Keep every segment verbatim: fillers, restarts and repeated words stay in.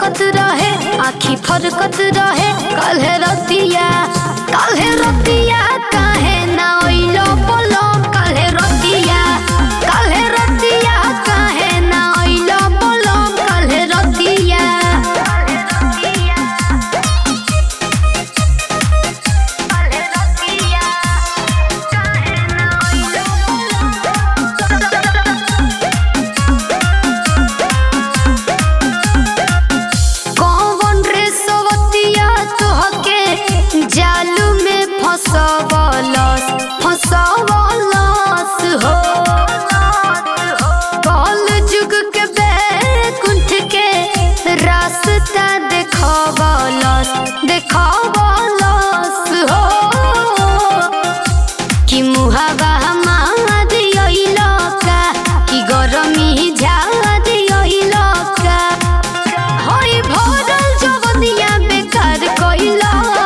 फरकत रहे आखी फरकत रहे काल्हे रतिया काल्हे रतिया काहे ना ओइलो बोलो काल्हे रतिया काल्हे रतिया काहे ना ओइलो बोलो काल्हे रतिया जालू में फंसवलस फंसवलस हो कल जुग के बैकुंठ के रास्ता देखवलस देखवलस हो कि मुहावा मार अइलो का कि गरमी झाड़ अइलो का होई भरल जवनिया बेकार कइला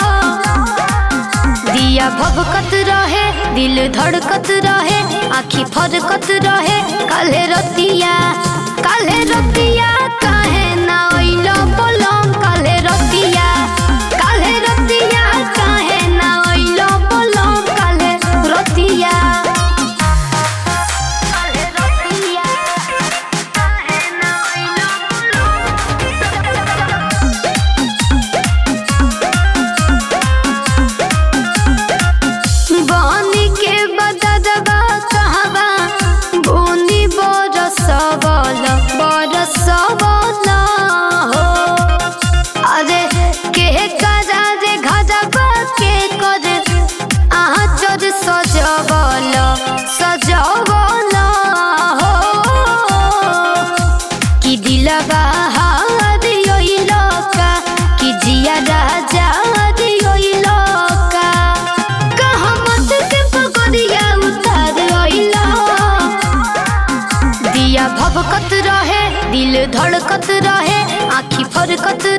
दिया भभकत रहे दिल धड़कत रहे आखी फरकत रहे काल्हे रतिया काल्हे रतिया काहे ना ओइलो बोलो काल्हे रतिया काल्हे रतिया काहे ना ओइलो बोलो काल्हे रतिया काल्हे रतिया काहे ना ओइलो बानी के बददबा कहबा बूंदी बरसवल बरसवल हो अरे के करा रे घजबा के कर आँचर सजवल सजवल हो कि दिलबा हार अइलो का कि जिया राजा अइलो का दिया भभकत रहे दिल धड़कत रहे आखी फरकत